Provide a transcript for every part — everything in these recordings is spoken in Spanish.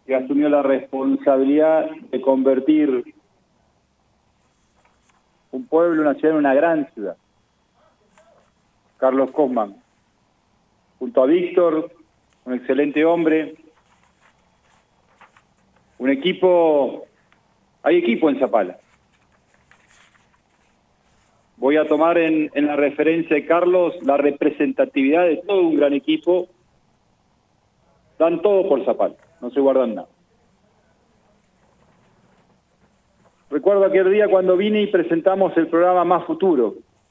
que asumió la responsabilidad de convertir un pueblo, una ciudad, en una gran ciudad. Carlos Cosman, junto a Víctor, un excelente hombre, un equipo, hay equipo en Zapala. Voy a tomar en la referencia de Carlos la representatividad de todo un gran equipo. Dan todo por Zapala, no se guardan nada. Recuerdo aquel día cuando vine y presentamos el programa Más Futuro.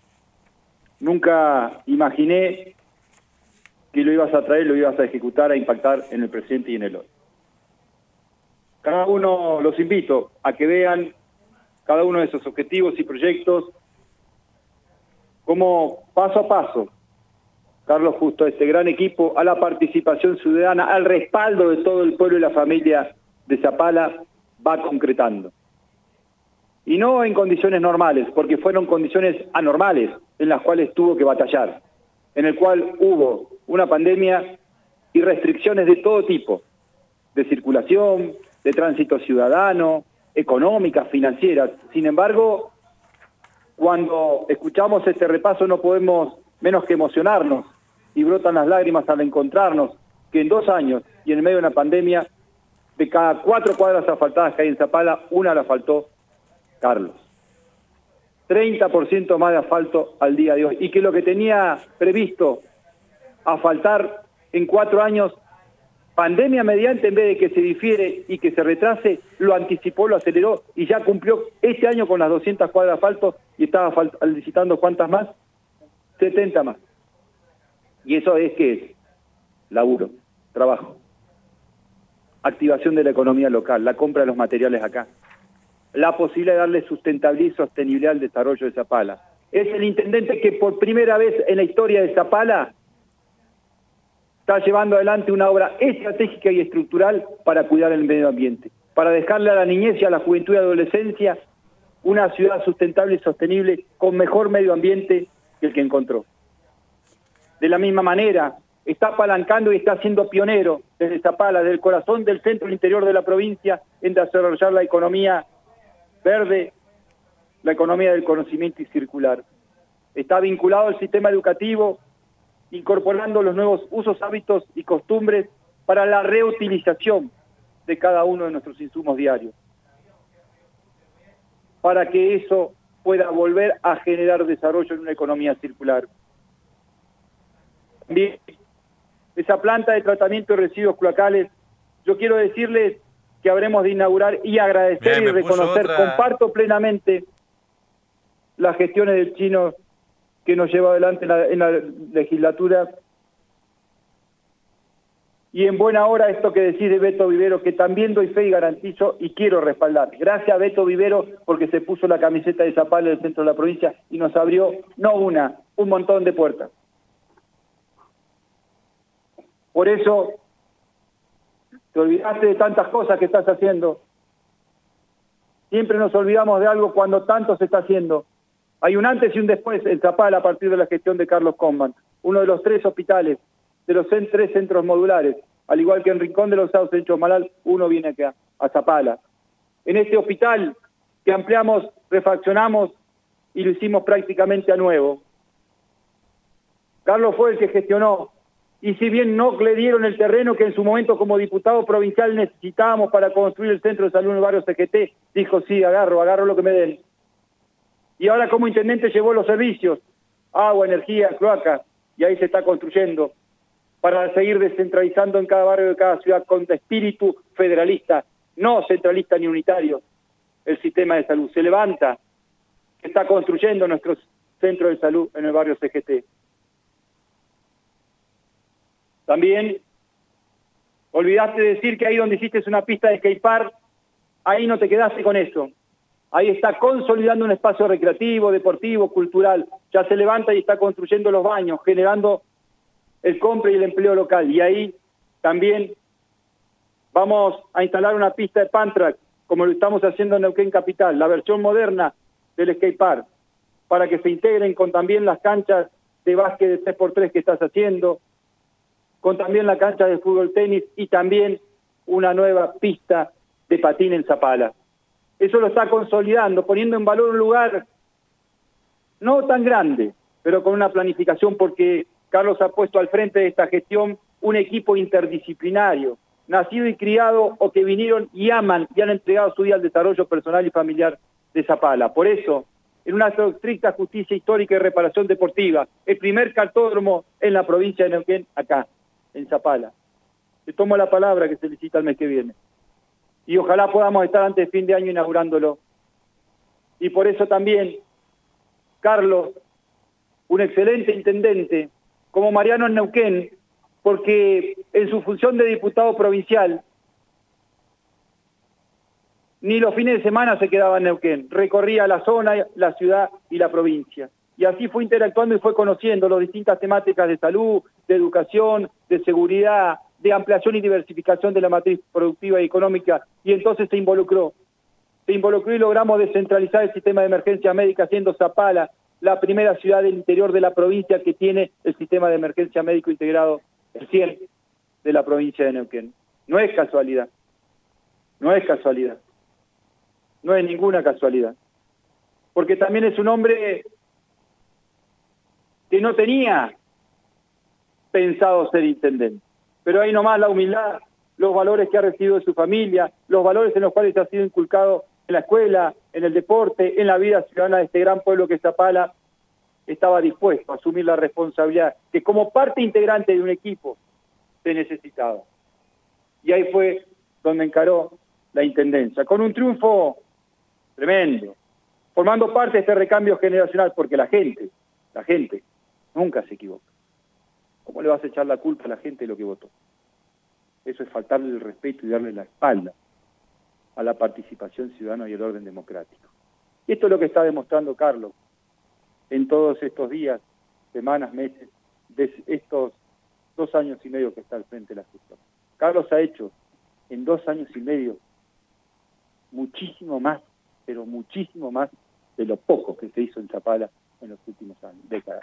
Nunca imaginé que lo ibas a traer, lo ibas a ejecutar, a impactar en el presente y en el hoy. Cada uno, los invito a que vean cada uno de esos objetivos y proyectos, como paso a paso, Carlos, justo a este gran equipo, a la participación ciudadana, al respaldo de todo el pueblo y la familia de Zapala, va concretando. Y no en condiciones normales, porque fueron condiciones anormales en las cuales tuvo que batallar, en el cual hubo una pandemia y restricciones de todo tipo, de circulación, de tránsito ciudadano, económicas, financieras. Sin embargo, cuando escuchamos este repaso no podemos menos que emocionarnos y brotan las lágrimas al encontrarnos que en 2 años y en medio de una pandemia, de cada 4 cuadras asfaltadas que hay en Zapala, una la asfaltó Carlos. 30% más de asfalto al día de hoy. Y que lo que tenía previsto asfaltar en 4 años, pandemia mediante, en vez de que se difiere y que se retrase, lo anticipó, lo aceleró y ya cumplió este año con las 200 cuadras de asfalto y estaba licitando ¿cuántas más? 70 más. Y eso es ¿qué es? Laburo, trabajo, activación de la economía local, la compra de los materiales acá, la posibilidad de darle sustentabilidad y sostenibilidad al desarrollo de Zapala. Es el intendente que por primera vez en la historia de Zapala está llevando adelante una obra estratégica y estructural para cuidar el medio ambiente, para dejarle a la niñez y a la juventud y adolescencia una ciudad sustentable y sostenible con mejor medio ambiente que el que encontró. De la misma manera, está apalancando y está siendo pionero desde Zapala, desde el corazón del centro interior de la provincia, en desarrollar la economía verde, la economía del conocimiento y circular. Está vinculado al sistema educativo, incorporando los nuevos usos, hábitos y costumbres para la reutilización de cada uno de nuestros insumos diarios, para que eso pueda volver a generar desarrollo en una economía circular. Bien, esa planta de tratamiento de residuos cloacales, yo quiero decirles que habremos de inaugurar y agradecer y reconocer, comparto plenamente las gestiones del Chino que nos lleva adelante en la legislatura. Y en buena hora esto que decís de Beto Vivero, que también doy fe y garantizo y quiero respaldar. Gracias a Beto Vivero porque se puso la camiseta de Zapala del centro de la provincia y nos abrió, no una, un montón de puertas. Por eso, te olvidaste de tantas cosas que estás haciendo. Siempre nos olvidamos de algo cuando tanto se está haciendo. Hay un antes y un después en Zapala a partir de la gestión de Carlos Cosman, uno de los 3 hospitales, de los 3 centros modulares, al igual que en Rincón de los Sauces, en Chomalal, uno viene acá, a Zapala. En este hospital que ampliamos, refaccionamos y lo hicimos prácticamente a nuevo. Carlos fue el que gestionó, y si bien no le dieron el terreno que en su momento como diputado provincial necesitábamos para construir el centro de salud en el barrio CGT, dijo sí, agarro lo que me den. Y ahora como intendente llevó los servicios, agua, energía, cloaca, y ahí se está construyendo, para seguir descentralizando en cada barrio de cada ciudad con espíritu federalista, no centralista ni unitario, el sistema de salud. Se levanta, se está construyendo nuestro centro de salud en el barrio CGT. También olvidaste de decir que ahí donde hiciste una pista de skatepark, ahí no te quedaste con eso. Ahí está consolidando un espacio recreativo, deportivo, cultural. Ya se levanta y está construyendo los baños, generando el compra y el empleo local. Y ahí también vamos a instalar una pista de Pantrack, como lo estamos haciendo en Neuquén Capital, la versión moderna del skatepark, para que se integren con también las canchas de básquet de 3x3 que estás haciendo, con también la cancha de fútbol tenis y también una nueva pista de patín en Zapala. Eso lo está consolidando, poniendo en valor un lugar no tan grande, pero con una planificación, porque Carlos ha puesto al frente de esta gestión un equipo interdisciplinario, nacido y criado o que vinieron y aman y han entregado su vida al desarrollo personal y familiar de Zapala. Por eso, en una estricta justicia histórica y reparación deportiva, el primer cartódromo en la provincia de Neuquén, acá, en Zapala. Le tomo la palabra que se licita el mes que viene. Y ojalá podamos estar antes de fin de año inaugurándolo. Y por eso también, Carlos, un excelente intendente, como Mariano en Neuquén, porque en su función de diputado provincial, ni los fines de semana se quedaba en Neuquén, recorría la zona, la ciudad y la provincia. Y así fue interactuando y fue conociendo las distintas temáticas de salud, de educación, de seguridad, de ampliación y diversificación de la matriz productiva y económica, y entonces se involucró y logramos descentralizar el sistema de emergencia médica, siendo Zapala la primera ciudad del interior de la provincia que tiene el sistema de emergencia médico integrado, el 100 de la provincia de Neuquén. No es casualidad, no es casualidad, no es ninguna casualidad, porque también es un hombre que no tenía pensado ser intendente, pero ahí nomás la humildad, los valores que ha recibido de su familia, los valores en los cuales ha sido inculcado en la escuela, en el deporte, en la vida ciudadana de este gran pueblo que es Zapala, estaba dispuesto a asumir la responsabilidad que como parte integrante de un equipo se necesitaba. Y ahí fue donde encaró la intendencia, con un triunfo tremendo, formando parte de este recambio generacional, porque la gente nunca se equivoca. ¿Cómo le vas a echar la culpa a la gente de lo que votó? Eso es faltarle el respeto y darle la espalda a la participación ciudadana y el orden democrático. Y esto es lo que está demostrando Carlos en todos estos días, semanas, meses, de estos 2 años y medio que está al frente de la gestión. Carlos ha hecho en 2 años y medio muchísimo más, pero muchísimo más de lo poco que se hizo en Zapala en los últimos años, décadas.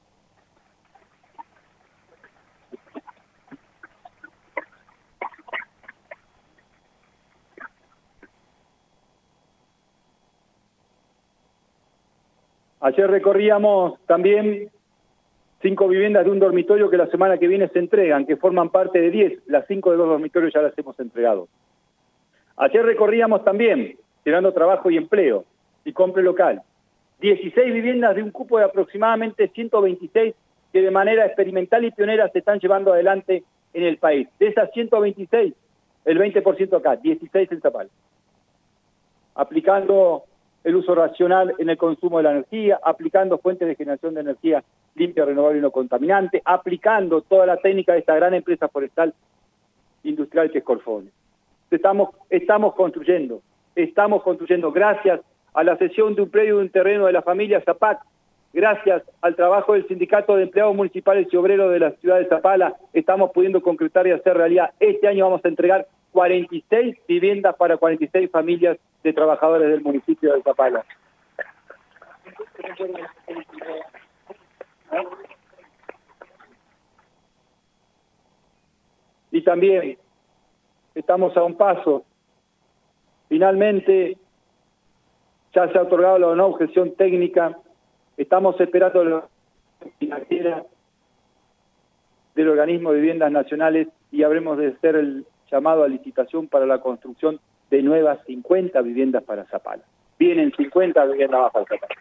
Ayer recorríamos también 5 viviendas de un dormitorio que la semana que viene se entregan, que forman parte de 10. Las 5 de los dormitorios ya las hemos entregado. Ayer recorríamos también, generando trabajo y empleo y compra local, 16 viviendas de un cupo de aproximadamente 126 que de manera experimental y pionera se están llevando adelante en el país. De esas 126, el 20% acá, 16 en Zapala. Aplicando el uso racional en el consumo de la energía, aplicando fuentes de generación de energía limpia, renovable y no contaminante, aplicando toda la técnica de esta gran empresa forestal industrial que es Corfone. Estamos construyendo gracias a la cesión de un predio de un terreno de la familia Zapac, gracias al trabajo del Sindicato de Empleados Municipales y Obreros de la ciudad de Zapala, estamos pudiendo concretar y hacer realidad. Este año vamos a entregar 46 viviendas para 46 familias de trabajadores del municipio de Zapala. Y también estamos a un paso. Finalmente, ya se ha otorgado la no objeción técnica. Estamos esperando la financiera del organismo de viviendas nacionales y habremos de hacer el llamado a licitación para la construcción de nuevas 50 viviendas para Zapala. Vienen 50 viviendas más para Zapala.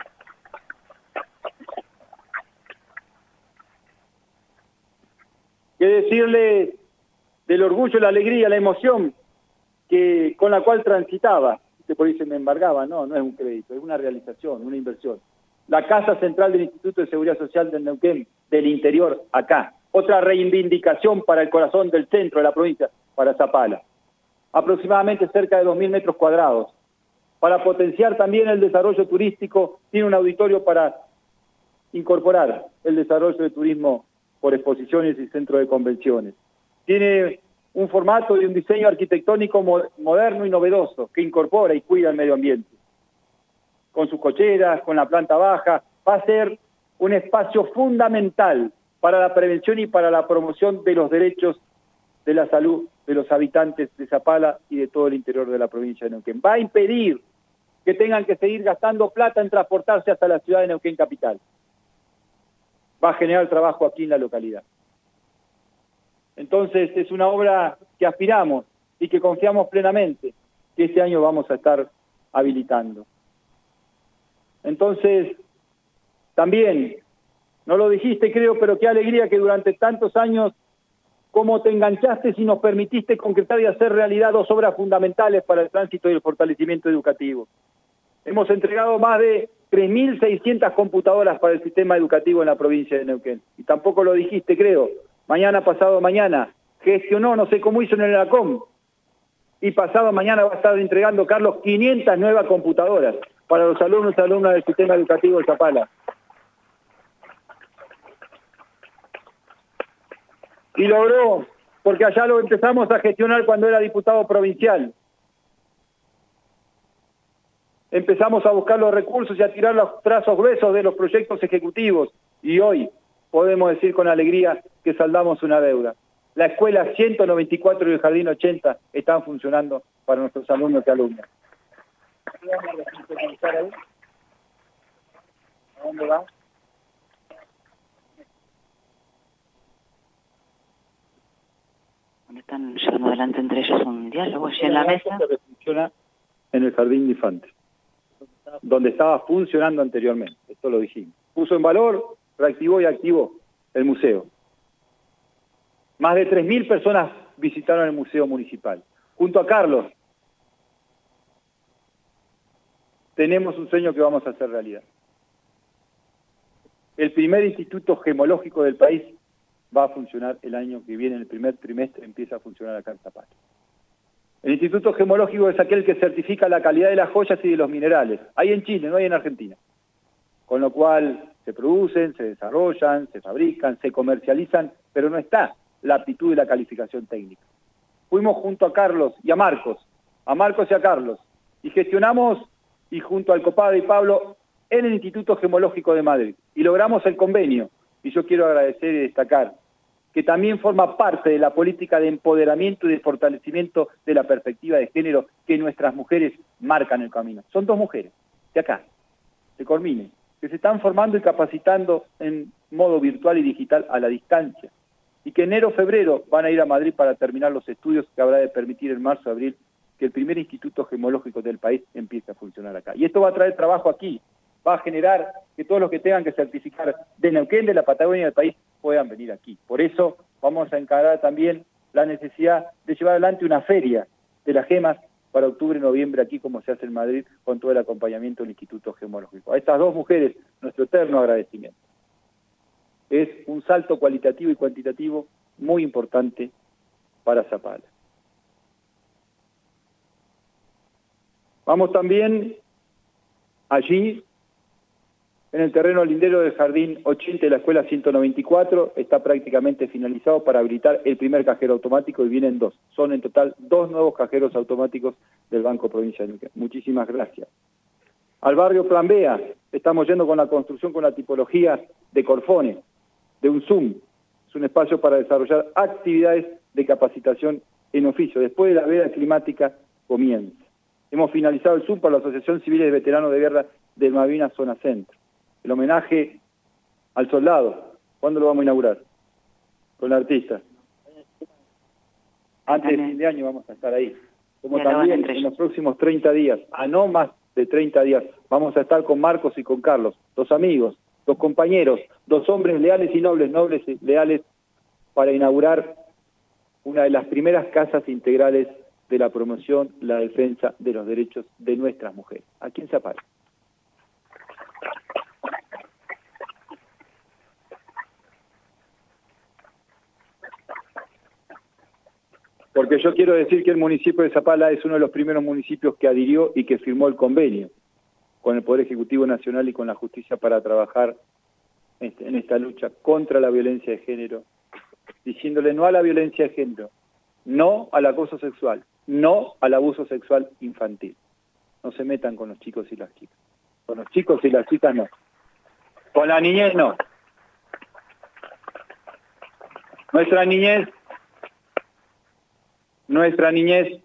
¿Qué decirle del orgullo, la alegría, la emoción con la cual transitaba? Que por ahí se me embargaba, no es un crédito, es una realización, una inversión. La Casa Central del Instituto de Seguridad Social del Neuquén, del interior, acá. Otra reivindicación para el corazón del centro de la provincia, para Zapala. Aproximadamente cerca de 2.000 metros cuadrados. Para potenciar también el desarrollo turístico, tiene un auditorio para incorporar el desarrollo de turismo por exposiciones y centro de convenciones. Tiene un formato y un diseño arquitectónico moderno y novedoso que incorpora y cuida el medio ambiente. Con sus cocheras, con la planta baja, va a ser un espacio fundamental para la prevención y para la promoción de los derechos de la salud de los habitantes de Zapala y de todo el interior de la provincia de Neuquén. Va a impedir que tengan que seguir gastando plata en transportarse hasta la ciudad de Neuquén capital. Va a generar trabajo aquí en la localidad. Entonces es una obra que aspiramos y que confiamos plenamente que este año vamos a estar habilitando. Entonces, también, no lo dijiste creo, pero qué alegría que durante tantos años, como te enganchaste y nos permitiste concretar y hacer realidad dos obras fundamentales para el tránsito y el fortalecimiento educativo. Hemos entregado más de 3.600 computadoras para el sistema educativo en la provincia de Neuquén. Y tampoco lo dijiste, creo. Mañana, pasado mañana, gestionó, no sé cómo hizo en el ENACOM, y pasado mañana va a estar entregando, Carlos, 500 nuevas computadoras para los alumnos y alumnas del sistema educativo de Zapala. Y logró, porque allá lo empezamos a gestionar cuando era diputado provincial. Empezamos a buscar los recursos y a tirar los trazos gruesos de los proyectos ejecutivos. Y hoy podemos decir con alegría que saldamos una deuda. La escuela 194 y el jardín 80 están funcionando para nuestros alumnos y alumnas. ¿A dónde va? Están llevando adelante entre ellos un diálogo allí en la mesa. Funciona en el jardín de infantes, donde estaba funcionando anteriormente, esto lo dijimos. Puso en valor, reactivó y activó el museo. Más de 3.000 personas visitaron el museo municipal. Junto a Carlos, tenemos un sueño que vamos a hacer realidad. El primer instituto gemológico del país va a funcionar el año que viene, en el primer trimestre empieza a funcionar acá en Zapala. El instituto gemológico es aquel que certifica la calidad de las joyas y de los minerales. Hay en Chile, no hay en Argentina. Con lo cual se producen, se desarrollan, se fabrican, se comercializan, pero no está la aptitud y la calificación técnica. Fuimos junto a Carlos y a Marcos y a Carlos, y gestionamos, y junto al Copado y Pablo, en el Instituto Gemológico de Madrid, y logramos el convenio. Y yo quiero agradecer y destacar que también forma parte de la política de empoderamiento y de fortalecimiento de la perspectiva de género que nuestras mujeres marcan el camino. Son dos mujeres, de acá, de Cormines, que se están formando y capacitando en modo virtual y digital a la distancia, y que enero o febrero van a ir a Madrid para terminar los estudios que habrá de permitir en marzo o abril que el primer instituto gemológico del país empiece a funcionar acá. Y esto va a traer trabajo aquí, va a generar que todos los que tengan que certificar de Neuquén, de la Patagonia del país, puedan venir aquí. Por eso vamos a encarar también la necesidad de llevar adelante una feria de las gemas para octubre y noviembre aquí, como se hace en Madrid, con todo el acompañamiento del Instituto Gemológico. A estas dos mujeres, nuestro eterno agradecimiento. Es un salto cualitativo y cuantitativo muy importante para Zapala. Vamos también allí, en el terreno lindero del Jardín 80 de la Escuela 194, está prácticamente finalizado para habilitar el primer cajero automático y vienen dos. Son en total 2 nuevos cajeros automáticos del Banco Provincia de Neuquén. Muchísimas gracias. Al barrio Plan Bea, estamos yendo con la construcción con la tipología de Corfone, de un Zoom. Es un espacio para desarrollar actividades de capacitación en oficio. Después de la veda climática comienza. Hemos finalizado el Zoom para la Asociación Civil de Veteranos de Guerra del Malvinas Zona Centro. El homenaje al soldado, ¿cuándo lo vamos a inaugurar? Con el artista. Antes de fin de año vamos a estar ahí. Como también en los próximos 30 días, a no más de 30 días, vamos a estar con Marcos y con Carlos, dos amigos, dos compañeros, dos hombres leales y nobles, nobles y leales, para inaugurar una de las primeras casas integrales de la promoción, la defensa de los derechos de nuestras mujeres, aquí en Zapala. Porque yo quiero decir que el municipio de Zapala es uno de los primeros municipios que adhirió y que firmó el convenio con el Poder Ejecutivo Nacional y con la justicia para trabajar en esta lucha contra la violencia de género, diciéndole no a la violencia de género, no al acoso sexual, no al abuso sexual infantil. No se metan con los chicos y las chicas. Con los chicos y las chicas no. Con la niñez no. Nuestra niñez nuestra niñez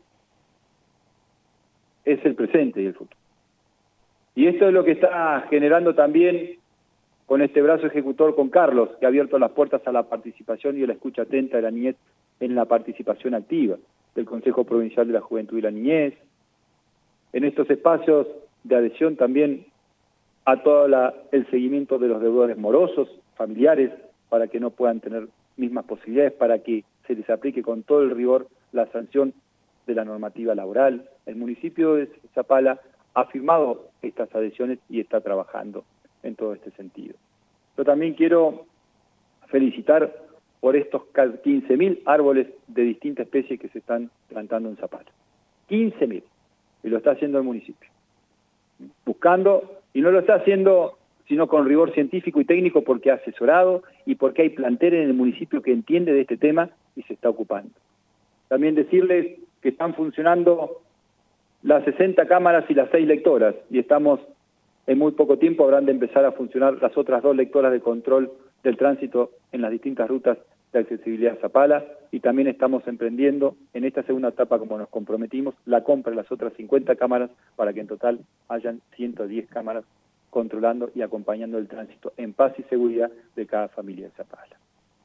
es el presente y el futuro. Y esto es lo que está generando también con este brazo ejecutor con Carlos, que ha abierto las puertas a la participación y a la escucha atenta de la niñez en la participación activa del Consejo Provincial de la Juventud y la Niñez, en estos espacios de adhesión también a todo el seguimiento de los deudores morosos, familiares, para que no puedan tener mismas posibilidades, para que se les aplique con todo el rigor la sanción de la normativa laboral. El municipio de Zapala ha firmado estas adhesiones y está trabajando en todo este sentido. Yo también quiero felicitar por estos 15.000 árboles de distintas especies que se están plantando en Zapala. 15.000. Y lo está haciendo el municipio. Buscando, y no lo está haciendo sino con rigor científico y técnico porque ha asesorado y porque hay plantel en el municipio que entiende de este tema y se está ocupando. También decirles que están funcionando las 60 cámaras y las 6 lectoras, y estamos en muy poco tiempo habrán de empezar a funcionar las otras 2 lectoras de control del tránsito en las distintas rutas de accesibilidad a Zapala, y también estamos emprendiendo en esta segunda etapa, como nos comprometimos, la compra de las otras 50 cámaras para que en total hayan 110 cámaras controlando y acompañando el tránsito en paz y seguridad de cada familia de Zapala.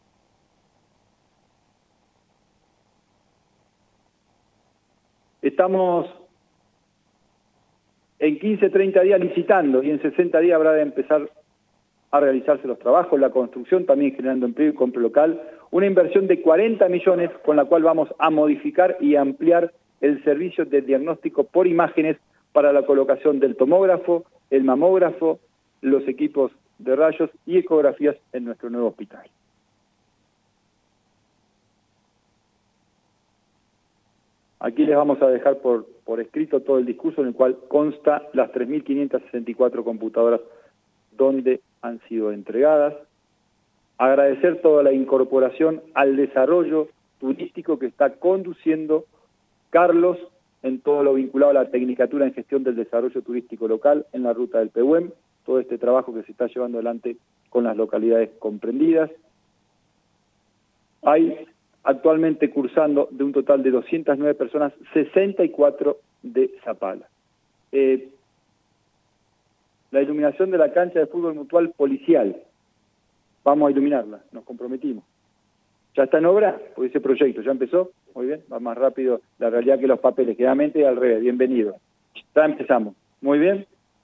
Estamos en 15, 30 días licitando y en 60 días habrá de empezar a realizarse los trabajos, la construcción, también generando empleo y compra local, una inversión de 40 millones con la cual vamos a modificar y ampliar el servicio de diagnóstico por imágenes para la colocación del tomógrafo, el mamógrafo, los equipos de rayos y ecografías en nuestro nuevo hospital. Aquí les vamos a dejar por escrito todo el discurso en el cual consta las 3.564 computadoras donde han sido entregadas. Agradecer toda la incorporación al desarrollo turístico que está conduciendo Carlos en todo lo vinculado a la Tecnicatura en Gestión del Desarrollo Turístico Local en la ruta del Pehuen, todo este trabajo que se está llevando adelante con las localidades comprendidas. Hay actualmente cursando de un total de 209 personas, 64 de Zapala. La iluminación de la cancha de fútbol mutual policial, vamos a iluminarla, nos comprometimos. ¿Ya está en obra? Pues ese proyecto ya empezó, muy bien, va más rápido la realidad que los papeles, generalmente al revés, bienvenido. Ya empezamos, muy bien.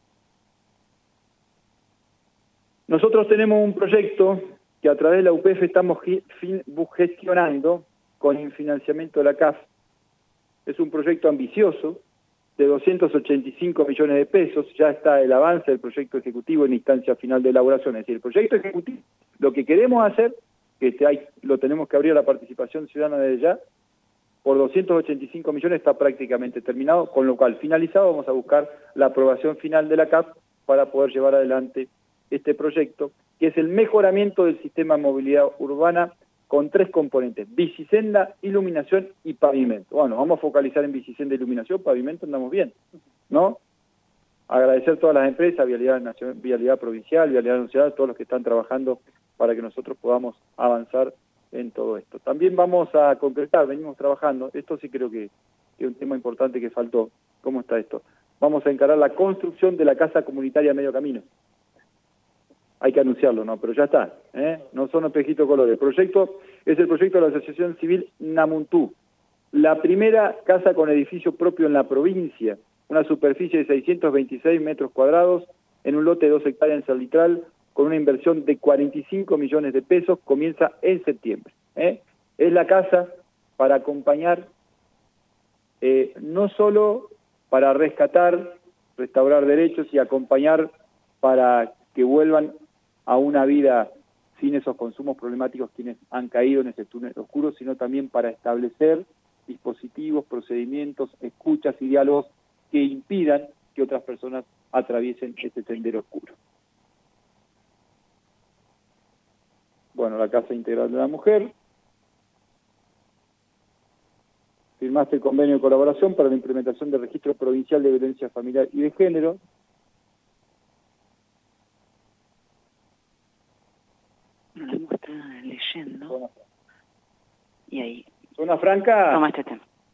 Nosotros tenemos un proyecto que a través de la UPF estamos gestionando con el financiamiento de la CAF. Es un proyecto ambicioso de 285 millones de pesos, ya está el avance del proyecto ejecutivo en instancia final de elaboración. Es decir, el proyecto ejecutivo, lo que queremos hacer, que lo tenemos que abrir a la participación ciudadana desde ya, por 285 millones está prácticamente terminado, con lo cual finalizado vamos a buscar la aprobación final de la CAF para poder llevar adelante este proyecto, que es el mejoramiento del sistema de movilidad urbana con 3 componentes: bicisenda, iluminación y pavimento. Bueno, vamos a focalizar en bicisenda, iluminación, pavimento, andamos bien, ¿no? Agradecer a todas las empresas, Vialidad Nacional, Vialidad Provincial, Vialidad Nacional, todos los que están trabajando para que nosotros podamos avanzar en todo esto. También vamos a concretar, venimos trabajando, esto sí creo que es un tema importante que faltó. ¿Cómo está esto? Vamos a encarar la construcción de la casa comunitaria a medio camino. Hay que anunciarlo, ¿no? Pero ya está, no son espejitos colores. El proyecto es el proyecto de la Asociación Civil Namuntú, la primera casa con edificio propio en la provincia, una superficie de 626 metros cuadrados en un lote de 2 hectáreas en Salitral, con una inversión de 45 millones de pesos, comienza en septiembre. Es la casa para acompañar, no solo para rescatar, restaurar derechos y acompañar para que vuelvan a una vida sin esos consumos problemáticos quienes han caído en ese túnel oscuro, sino también para establecer dispositivos, procedimientos, escuchas y diálogos que impidan que otras personas atraviesen ese sendero oscuro. Bueno, la Casa Integral de la Mujer. Firmaste el convenio de colaboración para la implementación del Registro Provincial de Violencia Familiar y de Género. Lo está leyendo. Y ahí. Zona Franca. Toma este tema.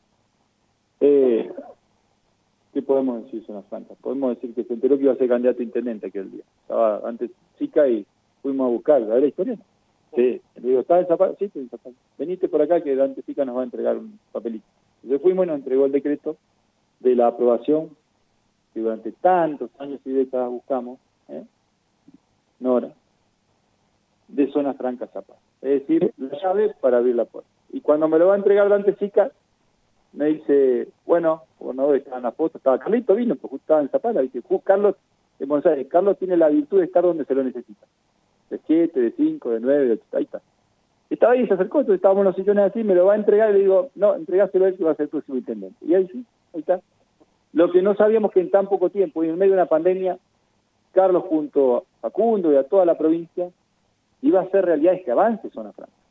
¿Qué podemos decir, Zona Franca? Podemos decir que se enteró que iba a ser candidato a intendente aquel día. Estaba antes Sica y fuimos a buscarlo. ¿A ver la historia? Sí. Le digo, ¿está en Zapala? Sí, estoy en Zapala. Venite por acá que Dante Sica nos va a entregar un papelito. Entonces fuimos y nos entregó el decreto de la aprobación que durante tantos años y décadas buscamos, Nora, de Zona Franca Zapala. Es decir, la llave para abrir la puerta. Y cuando me lo va a entregar Dante Sica, me dice, bueno, gobernador, estaba en la foto, estaba Carlito, vino, porque estaba en Zapala, dice, Carlos, en Buenos Aires, Carlos tiene la virtud de estar donde se lo necesita. De 7, de 5, de 9, de 8, ahí está. Estaba ahí, se acercó, entonces estábamos en los sillones así, me lo va a entregar y le digo, no, entregáselo a él que va a ser el próximo intendente. Y ahí sí, ahí está. Lo que no sabíamos que en tan poco tiempo y en medio de una pandemia, Carlos junto a Facundo y a toda la provincia, iba a hacer realidad este avance en Zona Franca.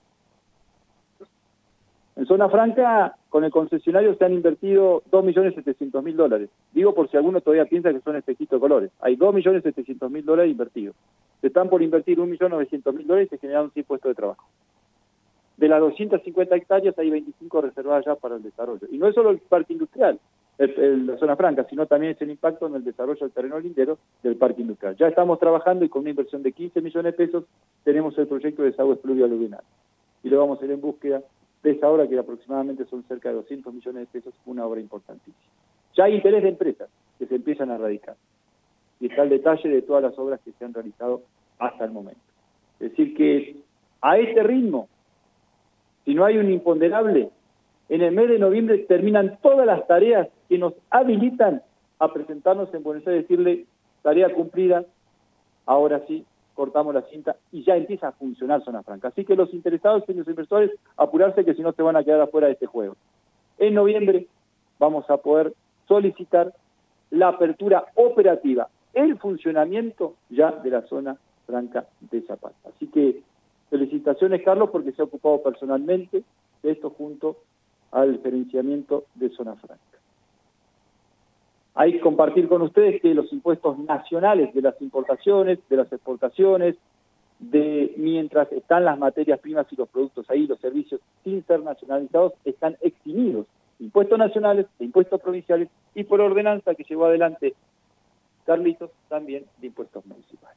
En Zona Franca, con el concesionario se han invertido $2.700.000. Digo por si alguno todavía piensa que son espejitos de colores. Hay $2.700.000 invertidos. Se están por invertir $1.900.000 y se generaron 100 puestos de trabajo. De las 250 hectáreas hay 25 reservadas ya para el desarrollo. Y no es solo el parque industrial, la Zona Franca, sino también es el impacto en el desarrollo del terreno lindero del parque industrial. Ya estamos trabajando y con una inversión de 15 millones de pesos tenemos el proyecto de desagües pluvioaluvionales. Y lo vamos a ir en búsqueda de esa obra que aproximadamente son cerca de 200 millones de pesos, una obra importantísima. Ya hay interés de empresas que se empiezan a radicar. Y está el detalle de todas las obras que se han realizado hasta el momento. Es decir que a este ritmo, si no hay un imponderable, en el mes de noviembre terminan todas las tareas que nos habilitan a presentarnos en Buenos Aires y decirle, tarea cumplida, ahora sí, cortamos la cinta y ya empieza a funcionar Zona Franca. Así que los interesados y los inversores, apurarse que si no se van a quedar afuera de este juego. En noviembre vamos a poder solicitar la apertura operativa, el funcionamiento ya de la Zona Franca de Zapala. Así que felicitaciones, Carlos, porque se ha ocupado personalmente de esto junto al gerenciamiento de Zona Franca. Hay que compartir con ustedes que los impuestos nacionales de las importaciones, de las exportaciones, de mientras están las materias primas y los productos ahí, los servicios sin ser nacionalizados, están eximidos. Impuestos nacionales, de impuestos provinciales y por ordenanza que llevó adelante Carlitos, también de impuestos municipales.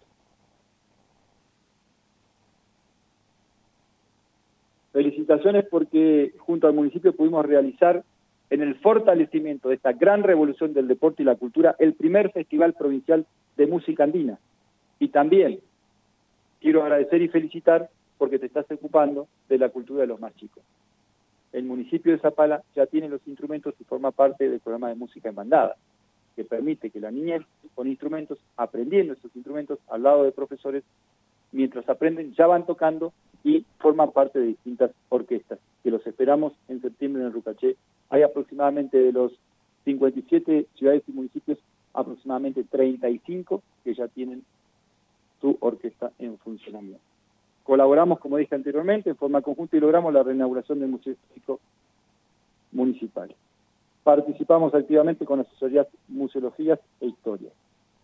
Felicitaciones porque junto al municipio pudimos realizar en el fortalecimiento de esta gran revolución del deporte y la cultura, el primer Festival Provincial de Música Andina. Y también quiero agradecer y felicitar porque te estás ocupando de la cultura de los más chicos. El municipio de Zapala ya tiene los instrumentos y forma parte del programa de música en bandada, que permite que la niñez con instrumentos, aprendiendo estos instrumentos al lado de profesores, mientras aprenden ya van tocando y forman parte de distintas orquestas, que los esperamos en septiembre en el Rucaché. Hay aproximadamente de los 57 ciudades y municipios, aproximadamente 35 que ya tienen su orquesta en funcionamiento. Colaboramos, como dije anteriormente, en forma conjunta y logramos la reinauguración del Museo Histórico Municipal. Participamos activamente con asesorías, museologías e historias.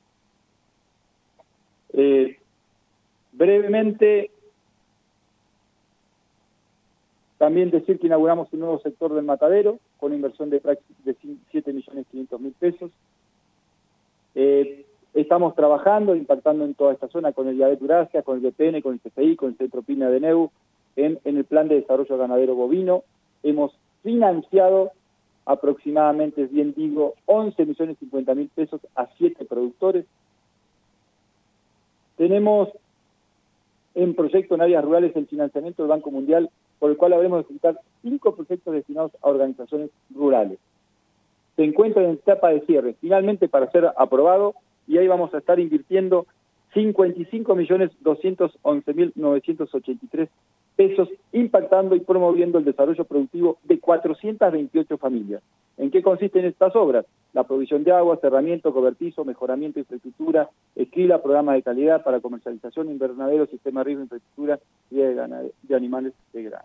Brevemente, también decir que inauguramos un nuevo sector del Matadero con inversión de 7.500.000 pesos. Estamos trabajando, impactando en toda esta zona con el IADET Eurasia, con el BPN, con el CFI, con el Centro PYME de NEU, en el Plan de Desarrollo Ganadero Bovino. Hemos financiado aproximadamente, bien digo, 11.050.000 pesos a 7 productores. Tenemos en proyecto en áreas rurales el financiamiento del Banco Mundial, por el cual habremos de ejecutar 5 proyectos destinados a organizaciones rurales. Se encuentra en etapa de cierre, finalmente para ser aprobado, y ahí vamos a estar invirtiendo 55.211.983 pesos, impactando y promoviendo el desarrollo productivo de 428 familias. ¿En qué consisten estas obras? La provisión de agua, cerramiento, cobertizo, mejoramiento de infraestructura, esquila, programa de calidad para comercialización, invernadero, sistema de riego, infraestructura y de animales de granja.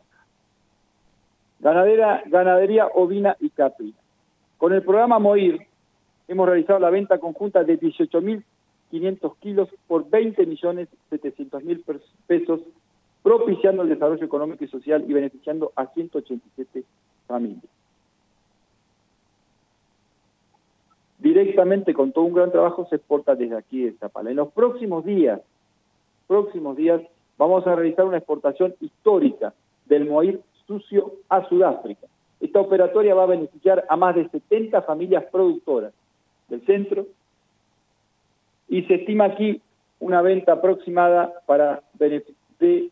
Ganadería ovina y caprina. Con el programa MOIR hemos realizado la venta conjunta de 18.500 kilos por 20.700.000 pesos, propiciando el desarrollo económico y social y beneficiando a 187 familias. directamente con todo un gran trabajo se exporta desde aquí de Zapala. En los próximos días vamos a realizar una exportación histórica del moír sucio a Sudáfrica. Esta operatoria va a beneficiar a más de 70 familias productoras del centro y se estima aquí una venta aproximada de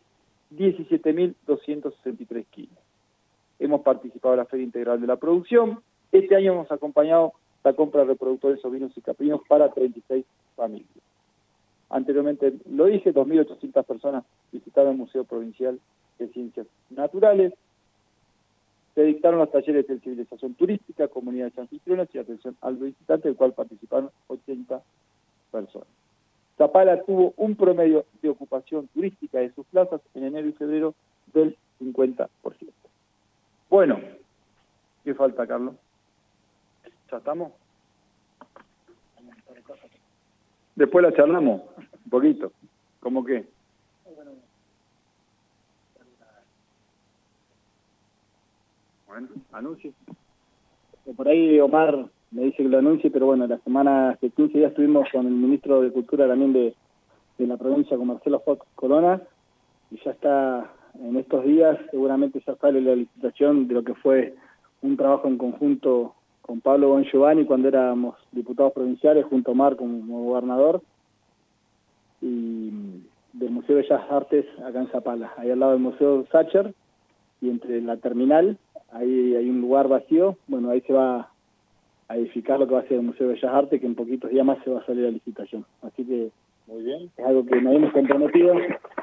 17.263 kilos. Hemos participado en la Feria Integral de la Producción. Este año hemos acompañado la compra de reproductores ovinos y caprinos para 36 familias. Anteriormente lo dije, 2.800 personas visitaron el Museo Provincial de Ciencias Naturales. Se dictaron los talleres de sensibilización turística, comunidades anfitrionas y atención al visitante, del cual participaron 80 personas. Zapala tuvo un promedio de ocupación turística de sus plazas en enero y febrero del 50%. Bueno, ¿qué falta, Carlos? ¿Ya estamos? Después la charlamos un poquito. ¿Cómo qué? Bueno, anuncie. Por ahí Omar me dice que lo anuncie, pero bueno, la semana, hace 15 días estuvimos con el ministro de Cultura también de la provincia, con Marcelo Fox Corona, y ya está, en estos días seguramente ya sale la licitación de lo que fue un trabajo en conjunto con Pablo Bongiovanni cuando éramos diputados provinciales, junto a Omar como gobernador, y del Museo de Bellas Artes acá en Zapala, ahí al lado del Museo Sacher, y entre la terminal, ahí hay un lugar vacío, bueno, ahí se va a edificar lo que va a ser el Museo de Bellas Artes, que en poquitos días más se va a salir la licitación. Así que, muy bien, es algo que nos hemos comprometido.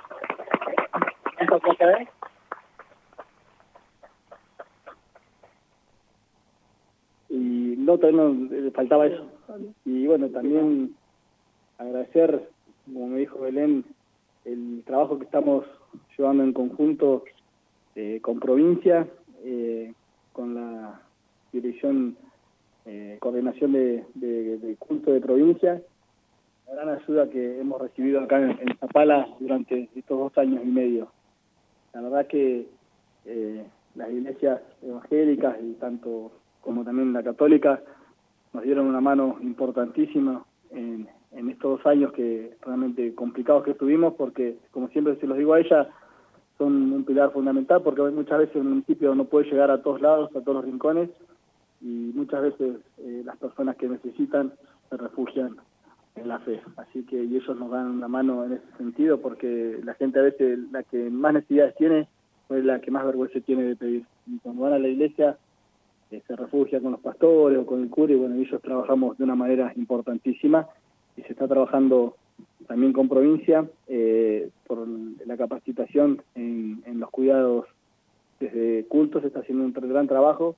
Y no, también le faltaba eso. Y bueno, también agradecer, como me dijo Belén, el trabajo que estamos llevando en conjunto con provincia, con la dirección, coordinación de culto de provincia, la gran ayuda que hemos recibido acá en Zapala durante estos 2 años y medio. La verdad que las iglesias evangélicas, y tanto como también la católica, nos dieron una mano importantísima en estos 2 años que realmente complicados que estuvimos, porque, como siempre se los digo a ella, son un pilar fundamental, porque muchas veces el municipio no puede llegar a todos lados, a todos los rincones, y muchas veces las personas que necesitan se refugian en la fe. Así que y ellos nos dan una mano en ese sentido, porque la gente a veces, la que más necesidades tiene, es la que más vergüenza tiene de pedir. Y cuando van a la iglesia, se refugia con los pastores o con el cura, y bueno, ellos trabajamos de una manera importantísima, y se está trabajando también con provincia por la capacitación en los cuidados desde cultos. Se está haciendo un gran trabajo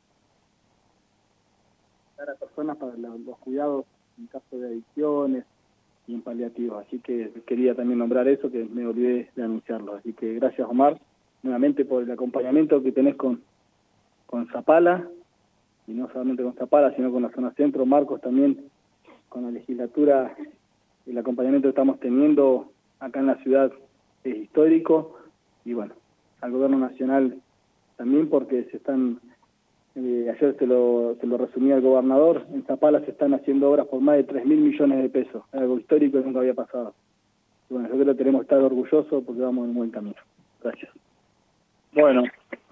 para personas para los cuidados en caso de adicciones y en paliativos. Así que quería también nombrar eso, que me olvidé de anunciarlo. Así que gracias, Omar, nuevamente por el acompañamiento que tenés con Zapala, y no solamente con Zapala, sino con la zona centro. Marcos también, con la legislatura, el acompañamiento que estamos teniendo acá en la ciudad es histórico, y bueno, al gobierno nacional también, porque se están, ayer se lo resumía el gobernador, en Zapala se están haciendo obras por más de 3.000 millones de pesos, algo histórico que nunca había pasado. Y bueno, yo creo que tenemos que estar orgullosos porque vamos en un buen camino. Gracias. Bueno,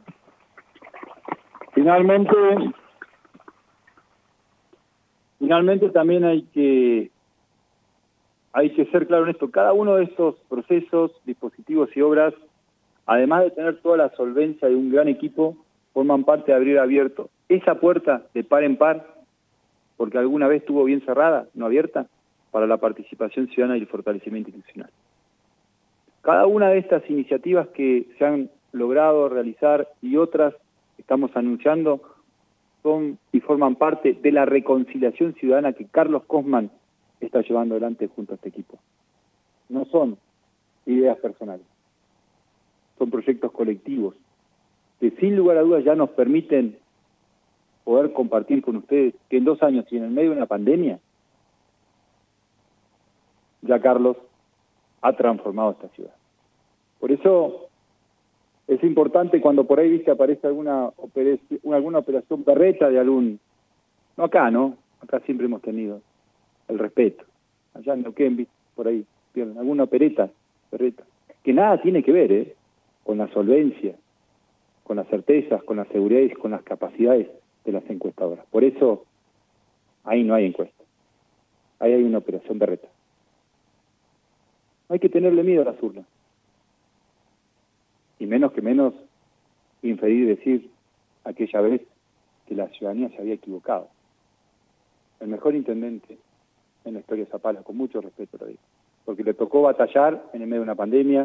finalmente también hay que ser claro en esto. Cada uno de estos procesos, dispositivos y obras, además de tener toda la solvencia de un gran equipo, forman parte de abrir abierto esa puerta de par en par, porque alguna vez estuvo bien cerrada, no abierta, para la participación ciudadana y el fortalecimiento institucional. Cada una de estas iniciativas que se han logrado realizar y otras que estamos anunciando son y forman parte de la reconciliación ciudadana que Carlos Cosman está llevando adelante junto a este equipo. No son ideas personales, son proyectos colectivos que sin lugar a dudas ya nos permiten poder compartir con ustedes que en 2 años y en el medio de una pandemia, ya Carlos ha transformado esta ciudad. Por eso es importante cuando por ahí, viste, aparece alguna operación berreta de algún, no acá, ¿no? Acá siempre hemos tenido el respeto. Allá en Neuquén, por ahí, pierden alguna perreta, que nada tiene que ver con la solvencia, con las certezas, con la seguridad y con las capacidades de las encuestadoras. Por eso, ahí no hay encuesta. Ahí hay una operación berreta. No hay que tenerle miedo a las urnas. Y menos inferir decir aquella vez que la ciudadanía se había equivocado. El mejor intendente en la historia de Zapala, con mucho respeto lo digo, porque le tocó batallar en el medio de una pandemia,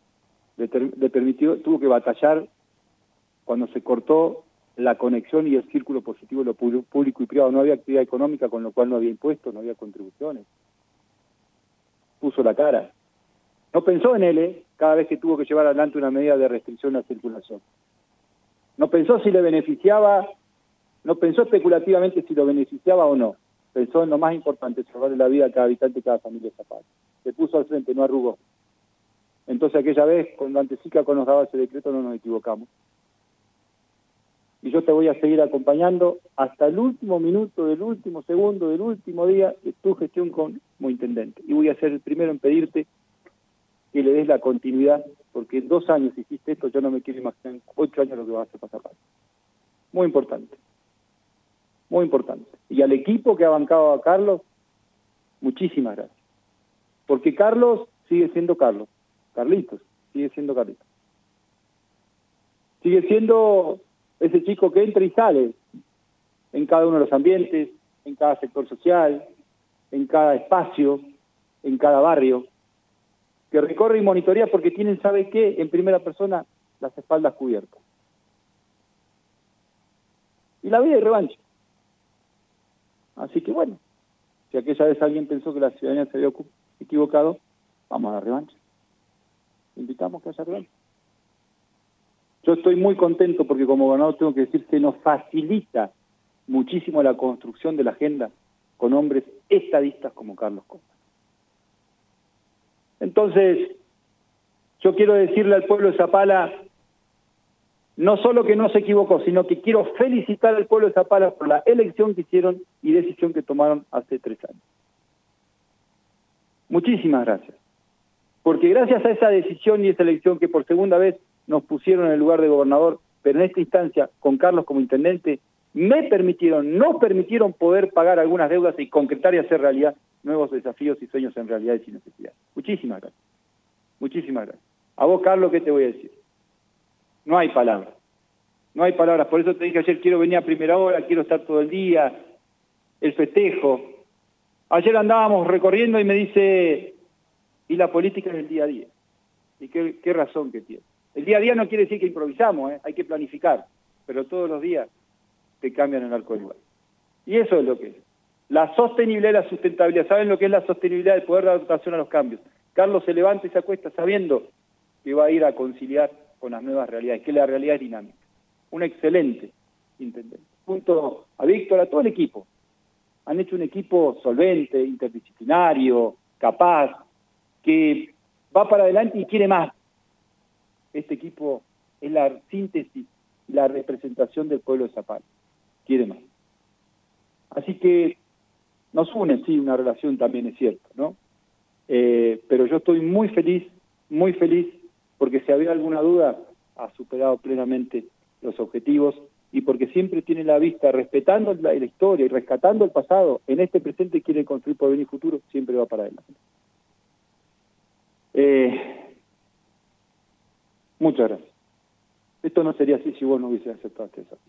tuvo que batallar cuando se cortó la conexión y el círculo positivo de lo público y privado. No había actividad económica, con lo cual no había impuestos, no había contribuciones. Puso la cara. No pensó en él, cada vez que tuvo que llevar adelante una medida de restricción a la circulación. No pensó si le beneficiaba, no pensó especulativamente si lo beneficiaba o no. Pensó en lo más importante, salvarle la vida a cada habitante de cada familia de Zapala. Se puso al frente, no arrugó. Entonces aquella vez, cuando Antecica nos daba ese decreto, no nos equivocamos. Y yo te voy a seguir acompañando hasta el último minuto, del último segundo, del último día de tu gestión como intendente. Y voy a ser el primero en pedirte que le des la continuidad, porque en 2 años hiciste esto, yo no me quiero imaginar en 8 años lo que vas a hacer para Zapala. Muy importante. Muy importante. Y al equipo que ha bancado a Carlos, muchísimas gracias. Porque Carlos sigue siendo Carlos. Carlitos sigue siendo Carlitos. Sigue siendo ese chico que entra y sale en cada uno de los ambientes, en cada sector social, en cada espacio, en cada barrio, que recorre y monitorea porque tienen, ¿sabe qué? En primera persona, las espaldas cubiertas. Y la vida y revancha. Así que bueno, si aquella vez alguien pensó que la ciudadanía se había equivocado, vamos a la revancha. Invitamos que haya revancha. Yo estoy muy contento porque como gobernador tengo que decir que nos facilita muchísimo la construcción de la agenda con hombres estadistas como Carlos Costa. Entonces, yo quiero decirle al pueblo de Zapala, no solo que no se equivocó, sino que quiero felicitar al pueblo de Zapala por la elección que hicieron y decisión que tomaron hace 3 años. Muchísimas gracias. Porque gracias a esa decisión y esa elección que por segunda vez nos pusieron en el lugar de gobernador, pero en esta instancia con Carlos como intendente, nos permitieron poder pagar algunas deudas y concretar y hacer realidad nuevos desafíos y sueños en realidades y necesidades. Muchísimas gracias. Muchísimas gracias. A vos, Carlos, ¿qué te voy a decir? No hay palabras. No hay palabras. Por eso te dije ayer, quiero venir a primera hora, quiero estar todo el día, el festejo. Ayer andábamos recorriendo y me dice, y la política es el día a día. Y qué razón que tiene. El día a día no quiere decir que improvisamos, hay que planificar, pero todos los días te cambian el arco del lugar. Y eso es lo que es. La sostenibilidad y la sustentabilidad. ¿Saben lo que es la sostenibilidad? El poder de adaptación a los cambios. Carlos se levanta y se acuesta sabiendo que va a ir a conciliar con las nuevas realidades, que la realidad es dinámica. Un excelente intendente. Junto a Víctor, a todo el equipo. Han hecho un equipo solvente, interdisciplinario, capaz, que va para adelante y quiere más. Este equipo es la síntesis, la representación del pueblo de Zapala. Quiere más. Así que nos une, sí, una relación también es cierto, ¿no? Pero yo estoy muy feliz, porque si había alguna duda, ha superado plenamente los objetivos y porque siempre tiene la vista, respetando la historia y rescatando el pasado, en este presente quiere construir porvenir y futuro, siempre va para adelante. Muchas gracias. Esto no sería así si vos no hubieses aceptado este desafío.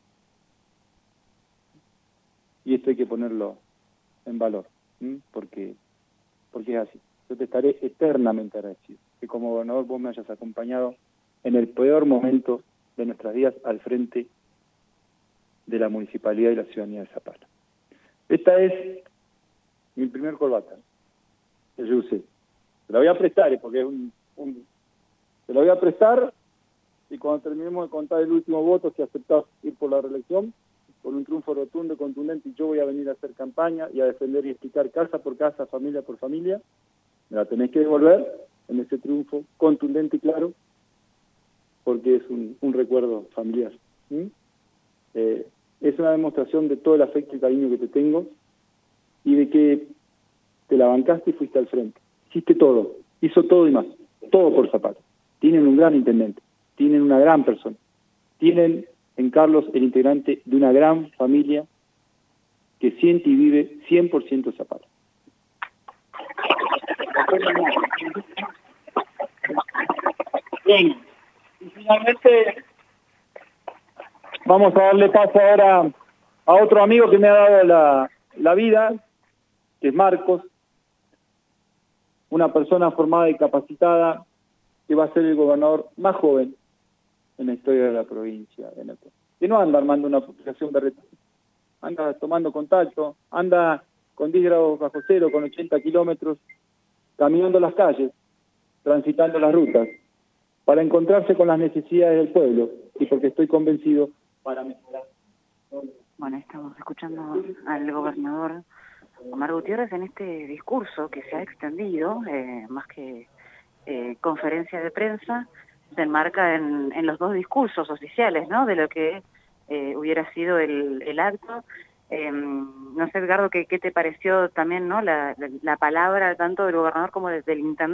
Y esto hay que ponerlo en valor, porque es así. Yo te estaré eternamente agradecido que como gobernador vos me hayas acompañado en el peor momento de nuestras vidas al frente de la municipalidad y la ciudadanía de Zapala. Esta es mi primer corbata que yo usé. Te la voy a prestar porque es te la voy a prestar y cuando terminemos de contar el último voto, si aceptás ir por la reelección, con un triunfo rotundo, contundente, y yo voy a venir a hacer campaña y a defender y explicar casa por casa, familia por familia, me la tenés que devolver en ese triunfo contundente y claro, porque es un recuerdo familiar. Es una demostración de todo el afecto y cariño que te tengo y de que te la bancaste y fuiste al frente. Hiciste todo, hizo todo y más, todo por Zapata. Tienen un gran intendente, tienen una gran persona, tienen en Carlos el integrante de una gran familia que siente y vive 100% Zapata. Bien, y finalmente vamos a darle paso ahora a otro amigo que me ha dado la vida, que es Marcos, una persona formada y capacitada que va a ser el gobernador más joven en la historia de la provincia de Neuquén. Que no anda armando una aplicación berreta, anda tomando contacto, anda con 10 grados bajo cero, con 80 kilómetros, caminando las calles, transitando las rutas, para encontrarse con las necesidades del pueblo y porque estoy convencido para mejorar. Bueno, estamos escuchando al gobernador Omar Gutiérrez en este discurso que se ha extendido, más que conferencia de prensa, se enmarca en los dos discursos oficiales, ¿no?, de lo que hubiera sido el acto. No sé, Edgardo, ¿qué te pareció también, ¿no?, la palabra tanto del gobernador como del intendente?